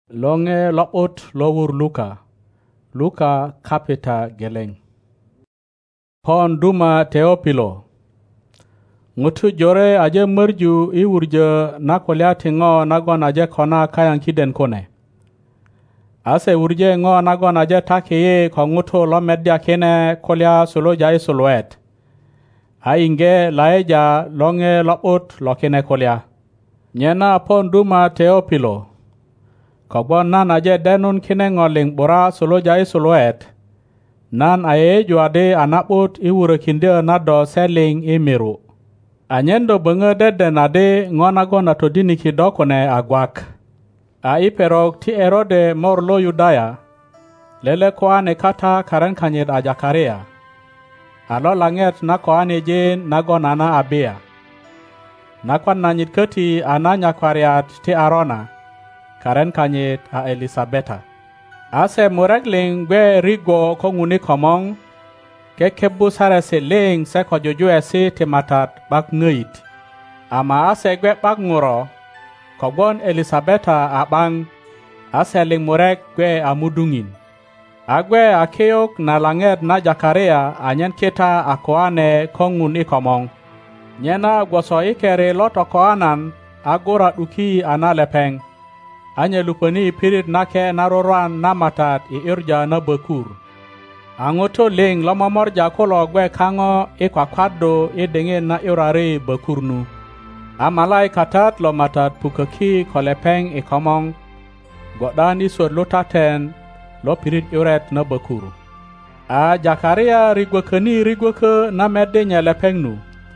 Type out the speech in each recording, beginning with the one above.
Longe lopot lowur Luka kapita geleng. Pon duma Teopilo. Ngutu jore aje merju I urja na kolya tingo nagon aje kona kayang kiden kone. Ase urje ngo nagon aje takeye ko ngutu lo medya kene kolya solo jai soloet. Ainge laeja longe lopot lo kene kolya. Nyena pon duma Teopilo. Kobon nan aje denun kine ngoling bora solo jai soloet. Nan aye juade anaput iwure kinde nado seling imiru. Anyendo bunga dede nade ngonago na todini kidokone agwak. Iperok ti Herode morlo Yudaya. Lele koane kata karen kanyed a Jakaria. Alo langet na koane jen nagon ana abia. Nakwan nanyit keti ananya kwariat ti Arona. Karen kanyet a Elisabeta. Ase muregling gwe rigo konguni komong. Ke kebu sare se ling se ko jojo ese te matat bak ngeit. Ama ase gwe bak nguro. Kogbon Elisabeta abang. Ase ling mureg gwe amudungin. Agwe akeok na langet na Jakaria anyen kita akoane konguni komong. Nyena gwoso ikere loto koanan agora uki analepeng. Anye lupani pirit nake naroran namatat irja na bekur. Angoto ling lomamorja kolo gwe kango ikwakwado idenge na irare bekurnu. Amalai katat lomatat pukaki kolepeng ikomong. Godan isod lotaten lo pirit iret na bekur. Jakaria rigweke na medenya lepengnu.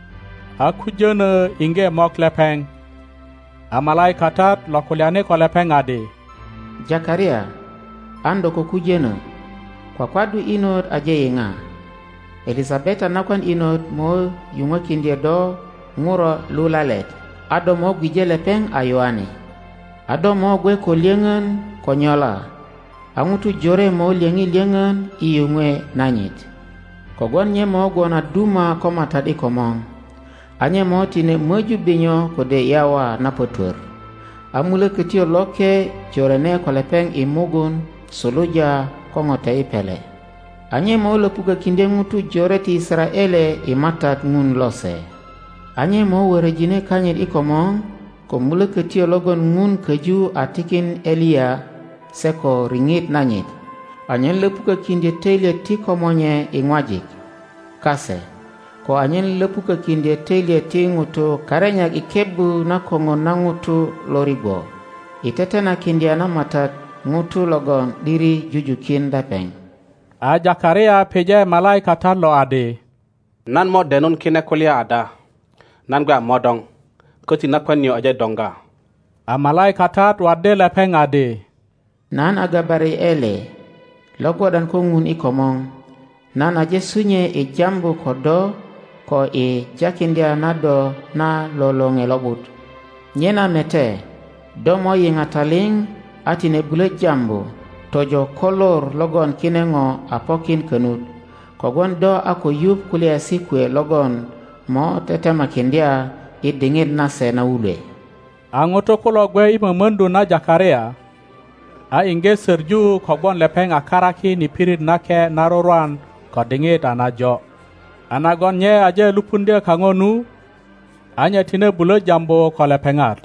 Akujene inge mok lepeng. Amalai katat lokuliane kolepeng ade. Jakaria, ando kukujena. Kwa kwadu inod aje yenga. Elisabeta nakwan inod mo yunga kindia do nguro lulalet. Ado mo gwije lepeng ayoane. Ado mo gwe ko liengen konyola. Angutu jore mo liengen iyungwe nanyit. Kogon nye mo gona duma komatad ikomong. Anye mo tine moju binyo kode yawa napotur. Amule ketio loke jorene kolepeng imugun soluja kongote ipele. Anye mo lepuga kinde ngutu joreti Israele imatat ngun lose. Anye mo werejine kanyet ikomong ko mule ketio logon ngun keju atikin Elia seko ringit nanyit. Anye lepuga kinde tele tikomonye ingwajik. Kase. Ko anyen lepuka kinde telia tingutu karenyak ikebu na kongo na ngutu lorigo. Itetena kindia na matat ngutu logon diri jujukin dapeng. Jakaria peje malai kata lo ade. Nan mo denun kine kulia ada. Nan gwa modong. Koti nakwanyo aje donga. Malai katat wade lepeng ade. Nan agabari ele. Logo dan kongun ikomong. Nan aje sunye jambu kodo. Ko jakindia nado na lolonge lobut. Nyena mete, domo yingataling atine bule jambu, tojo kolor logon kinengo apokin kenut. Kogon do ako yub kulia sikwe logon mo tetema kindia idingid nase na ule. Angoto kolo gwe imamundu na Jakaria. Inge serju kogon lepeng akaraki ni pirit nake naroran ko dingid anajo. Anagon nye aje lupundia kangonu. Anya tine bulo jambo ko lepengat.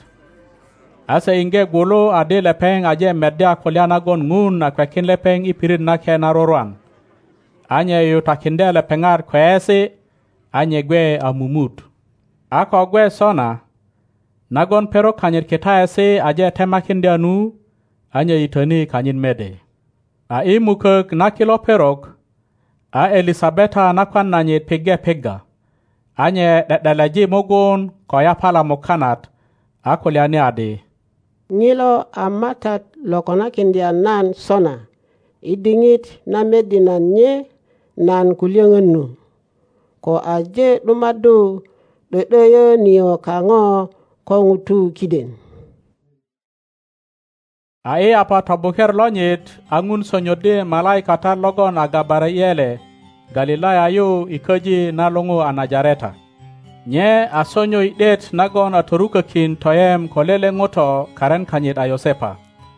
Ase inge gulo ade lepeng aje medya kolyanagon ngun na kwekin lepeng ipirit nake naroran. Anya yutakinde lepengat kwese. Anya gwe amumut. Ako gwe sona. Nagon pero kanyir kita ese aje temakindia nu. Anya itani kanyin mede. Imukek nakilo perok. Elisabeta nakwan nanyit pega. Anye dadalaji mogon koya pala mokanat. Akuliane ade. Ngilo amatat lokona kindia nan sona. Idingit na medina nye nan kuliangenu. Ko aje lumadu doyo niyo kango kongutu kiden. Apa tabuker lonyit angun sonyode malai kata logon agabara yele Galilaya yu ikaji na longo anajareta. Nye asonyo idet nagon atoruka kin toyem kolele ngoto karen kanyit a Yosepa.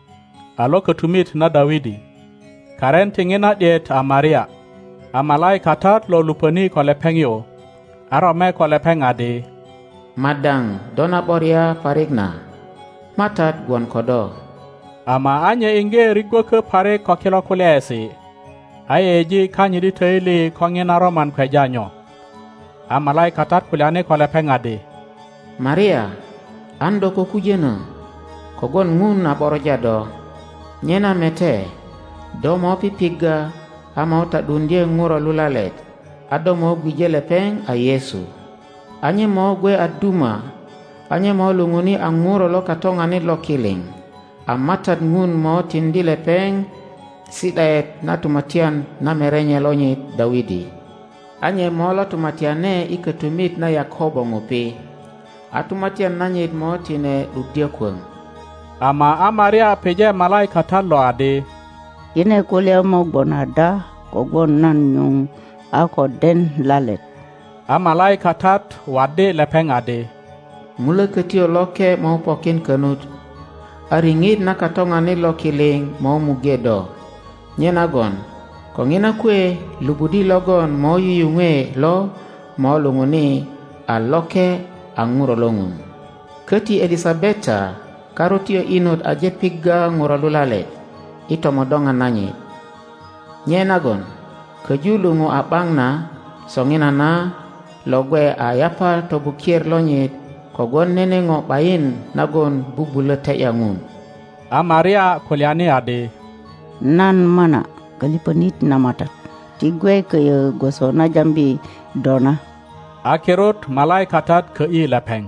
alo ketumit na Dawidi. Karen tingina diet a Maria. A malaika tat lo lupani ko lepeng yo. Arome ko lepeng ade. Madang dona boria parigna. Matat guan kodo. Ama anye inge rigwo ke pare ko kilo kulesi. Aye ji kanyidi teili ko ngina roman kwe janyo. A malaika tat kuliane ko lepeng ade. Maria, ando ko kujena. Kogon ngun na boroja do. Nyena mete. Do mo pipiga. Ama ota dundie nguro lulalet. Ado mo gwije lepeng a Yesu. Anye mo gwe aduma. Anye mo lunguni anguro lo katongani lo kiling. Amatat ngun mo tindi lepeng. Sidaet na tumatian na merenye lonye Dawidi. Anye mo lo tumatiane iketumit na Yakobo ngupi. Atumatian nanyit mo tine ludia kweng. Ama Maria peje malaika talo ade. Ine kulia mo bonada kogon nan yung ako den lalet. A malaika tat wade lepeng ade. Mula ketio loke mo pokin kenut. Aringit na katongani lo kiling mo mugedo. Nyenagon. Kongina kwe lubudi logon mo yuyunge lo mo lunguni a loke anguro longun. Keti Elisabeta karotio inut aje piga nguro lulalet. Ito modongan nanyi. Nyenagon. Kejulungu abangna songina na logwe ayapa tobukir lonyit kogon nene ngo bayin nagon bubule te yangun. A Maria kuliane ade. Nan mana kalipanit na matat. Tigwe kaya gosona jambi dona. Akirot malaika tat ke I lepeng.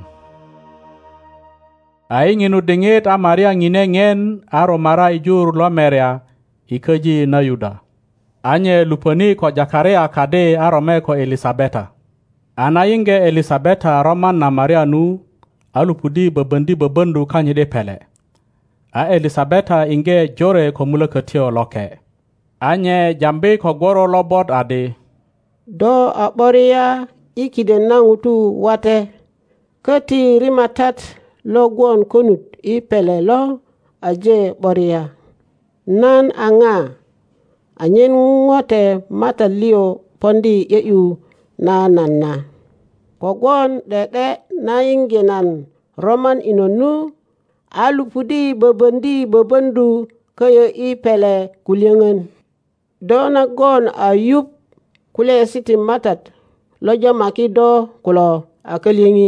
Ai nginu dingit a Maria ngine ngen aro mara ijur lo meria ikeji na Yuda. Anye lupani ko Zakaria kade arome ko Elisabeta. Ana inge Elisabeta roman na Maria nu alupudi bebendi bebendu kanyede pele. A Elisabeta inge jore ko mula ketio loke. Anye jambe ko goro lobot ade. Do aboria ikide nangutu wate. Kati rimatat logwon konut ipele lo aje boria. Nan anga. Anyen ngote mata lio pondi yeyu na nanna. Kogwon dede na ingenan roman inonu alupudi bebendi bebendu kaya ipele kulyangan. Dona gon ayub kule siti matat loja makido kulo akalingi.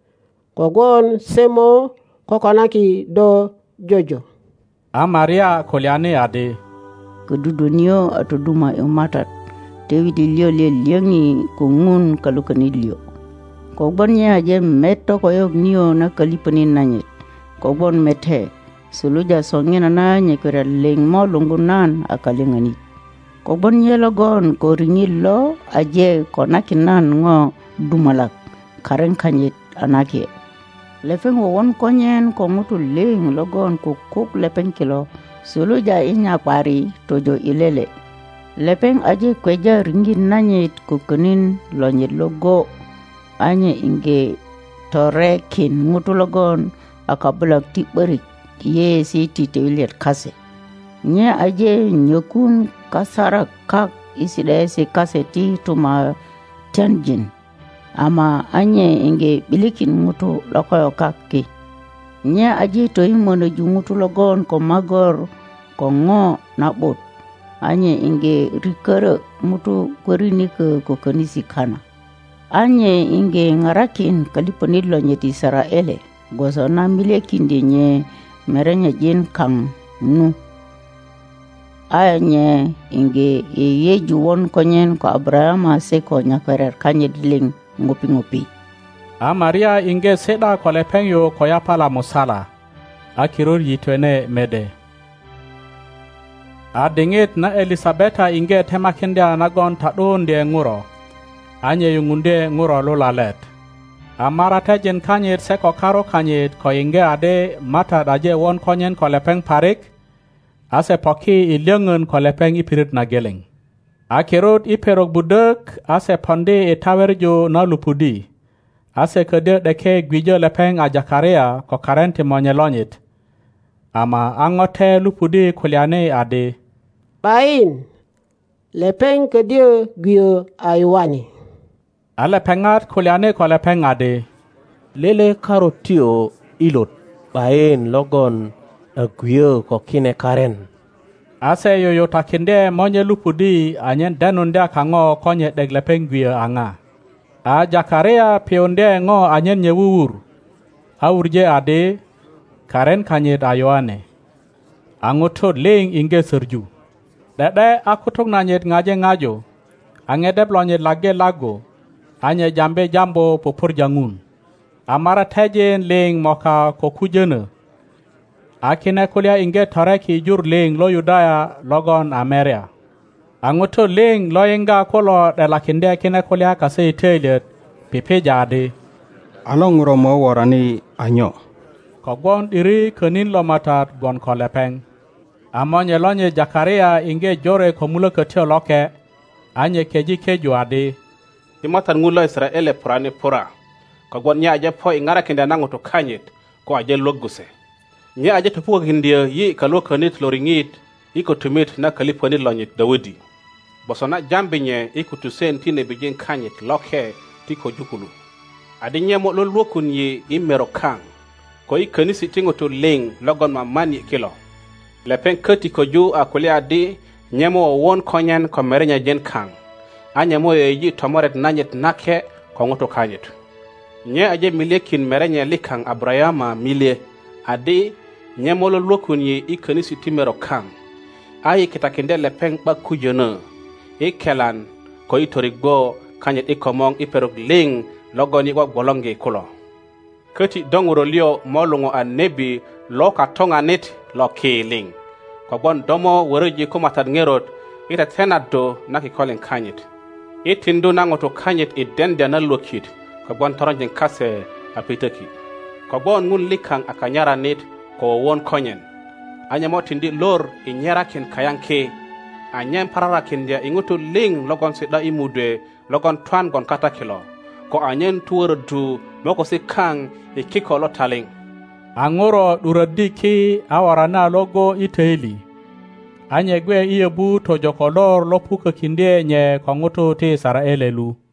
Kogwon semo kokonaki do jojo. A Maria kuliane ade. Kedudunio atau duma matat. Dewi dilio liangi kungun kalukani lio. Kogbonnya aja meto koyok nio na kalipanin nanyit. Kogbon methe. Suluja songena na nyekura leng mo lungunan akalingani. Kogbonnya logon koringil lo aje konakinan ngo dumalak. Karen kanyit anake. Lepeng won konyen komutu leng logon kukuk lepeng kilo. Suluja inya pari tojo ilele. Lepeng aje kweja ringin nanyit kukunin lonyit logo. Anye inge torekin ngutu logon akabulak tikberik. Ye si tite wiliat kase. Nye aje nyokun kasara kak isida si kase ti tuma tenjin. Ama anye inge bilikin ngutu lokoyo kaki. Nye aje toi mono jungutu logon ko magor ko ngo nabot. Anye inge rikere mutu kwerini ke kokanisi kana. Anye inge ngarakin kalipanilo nye ti Israele. Goso na mile kindi nye merenya jen kang nu. Anye inge ye juwon konyen ko Abrahama seko nyakwerer kanye diling ngopi-ngopi. A Maria inge seda ko lepeng yo ko yapala musala. Akirur yitwene mede. A dingit na Elisabeta inge temakinde anagon tadunde nguro. Anye yungunde nguro lulalet. A marata jen kanyit seko karo kanyit ko inge ade mata daje won konyen ko lepeng parik. Ase poki ilyangun ko lepeng ipirit na geling. Akirut iperok budek ase ponde itawerjo na lupudi. Ase kede deke gwijo lepeng a Zakaria ko karenti monye lonyit. ama angote lupudi kuliane ade bain lepeng ke dia gyo aiwani ala pengat kuliane ko la pengade lele karotio ilot bain logon agwio ko kine karen ase yo takinde monye lupudi anyen danunda kango konye degle pengwio anga a Jakaria pionde ngo anyen nyewur awurje ade karen kanyet ayoane angoto ling inge serju dede akutok nanyet ngaje ngajo angede blonye lage lago anye jambe jambo popur jangun amara tejen ling moka kokujene akine kulia inge tareki jur ling lo Yudaya logon Ameria angoto ling lo inga kolo de lakinde kine kulia kase telet pipejade along romo warani anyo kogbon iri kenin lo matat gon kolepeng amonye lonye Jakaria inge jore komulo ketio loke anye keji keju ade timatan ngulo Israel purani pura kogbon nya aje po ingara kinde nango to kanyet ko aje loguse nya aje to puko kindia yi kalo kanit loringit iko tumit na kaliponi lonyit Dawidi bosona jambinye iko tusen tine bijin kanyet loke tiko jukulu adinye mo lo lwokun yi imero kang ko ikanisi tingo to ling logon mamani kilo lepen kati ko ju akuli adi nyemo won konyen ko merenya jen kang anyamo yeji tomoret nanyet nake ko ngoto kanyet nye aje milekin merenya likang Abrahama milie adi nyemo lo lwokun yi ikanisi timero kang ayi kitakinde lepen bakujona ikelan ko itorigbo kanyet ikomong iperok ling logoni wa bolonge kulo kati donguro lio molungo anebi lo katonga net lo kiling ko bon domo woroji ko matat ngerot ita tenado naki kolen kanyet itindu nangoto kanyet idende na lokit ko bon toronjen kase apitaki ko bon ngun likang akanyara net ko won konyen anyamo tindi lor inyara ken kayanke anyem parara kindia ingutu ling logon sida imude logon twan gon kata kilo ko anyen tuwurdu moko si kang ikiko lo taling angoro duradiki awarana logo iteli anye gwe iyebu to jokolor lo puka kinde nye kongoto te Israelelu